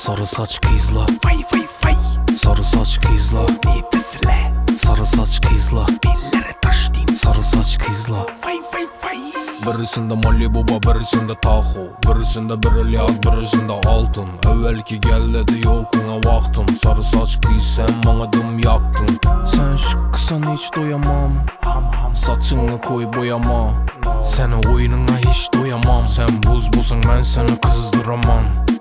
Sarı saç kızla, Vay vay vay, sarı saç kızla, nefesle sarı saç kızla, dillere taş din. sarı saç kızla. Vay vay vay. Birisinde Malibu, birisinde Tahoe, birisinde bir Elias, birisinde altın. Evvelki gel dedi yokuna vaktim. Sarı saç kız sen bana dım yaktın. Sen şıkkısan hiç doyamam. Saçını koy boyama. Senin oyununa hiç doyamam. Sen buzbusun ben seni kızdıramam.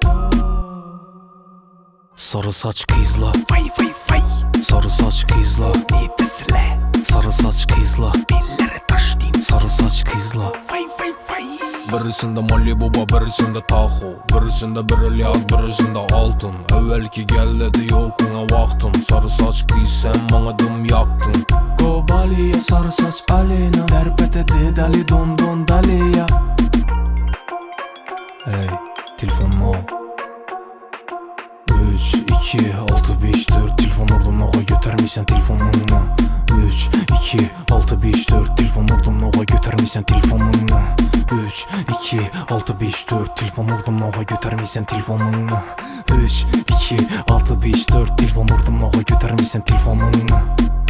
Sarı saç kızla, Vay vay vay, sarı saç kızla, nefesle sarı saç kızla, dillere taş din. sarı saç kızla. Vay vay vay. Birisinde Malibu, birisinde Tahoe, birisinde bir Elias, birisinde altın. Evvelki gel dedi yokuna vaktim. Sarı saç kız sen bana dım yaktın. Go Bali'ye sarı saç Aleyna, terpete de dali don don daliya. Hey, telefonum o. 3, 2, 6, 5, 4 telefon vurdum noğa götürmeysen telefonunu. 3, 2, 6, 5, 4 telefon vurdum noğa götürmeysen telefonunu. 3, 2, 6, 5, 4 telefon vurdum noğa götürmeysen telefonunu. 3, 2, 6, 5, 4 telefon vurdum noğa götürmeysen telefonunu.